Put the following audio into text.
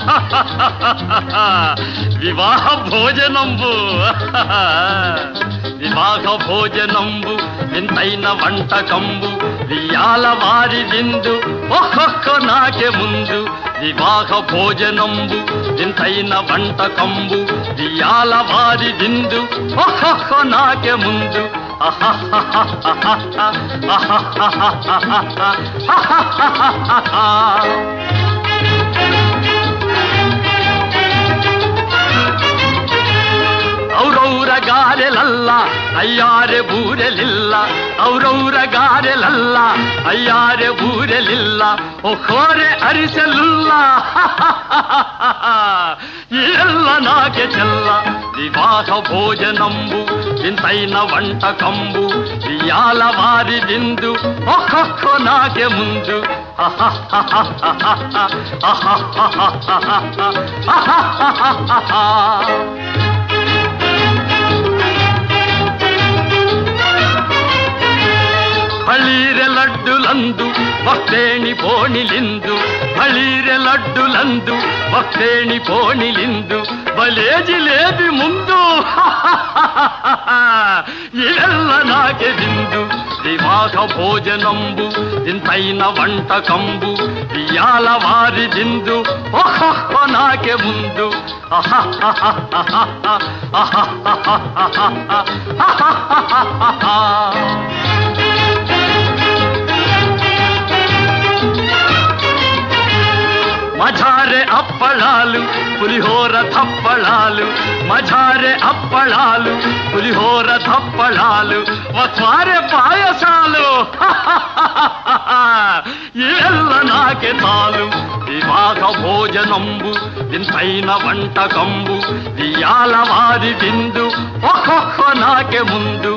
వివాహ భోజనంబు వివాహ భోజనంబు వింతైన వంటకంబు వియాల వారి విందు ఒక్కొక్క నాకే ముందు వివాహ భోజనంబు వింతైన వంటకంబు వియాల వారి విందు ఒక్కొక్క నాకే ముందు ಔರೌರ ಗಾರೆಲಲ್ಲ ಅಯ್ಯಾರೆ ಬೂರೆಲಿಲ್ಲ ಔರೌರ ಗಾರೆಲಲ್ಲ ಅಯ್ಯಾರೆ ಬೂರೆಲಿಲ್ಲ ಒಖೋರೆ ಅರಿಸಲಿಲ್ಲ ಎಲ್ಲ ನಾಗೆ ಚೆಲ್ಲ ವಿವಾಹ ಭೋಜನಂಬು ವಿಂತೈನ వంటకంబు వియాల వారి విందు ఒక్కొక్క నాకే ముందు ಹಳೀರೆ ಲಡ್ಡುಲಂದು ಭಕ್ತೇಣಿ ಪೋಣಿಲಿಂದು ಹಳೀರೆ ಲಡ್ಡುಲಂದು ಭಕ್ತೇಣಿ ಪೋಣಿಲಿಂದು ಬಲೇ ಜಿಲೇಬಿ ಮುಂದು ಇವೆಲ್ಲ ನಾಗೆ ಬಿಂದು ವಿವಾಹ ಭೋಜನಂಬು ಇಂತೈನ వంటకంబు వియాల వారి బిందు ఒక్కొక్క నాకే ముందు మజారే అప్పళాలు పులిహోర తప్పళాలు మజారే అప్పళాలు పులిహోర తప్పళాలు వస్వారే పాయసాలు ఇవెల్ల నాకే తాలు వివాహ భోజనంబు వింతైన వంటకంబు వియాల వారి విందు ఒక్కొక్క నాకే ముందు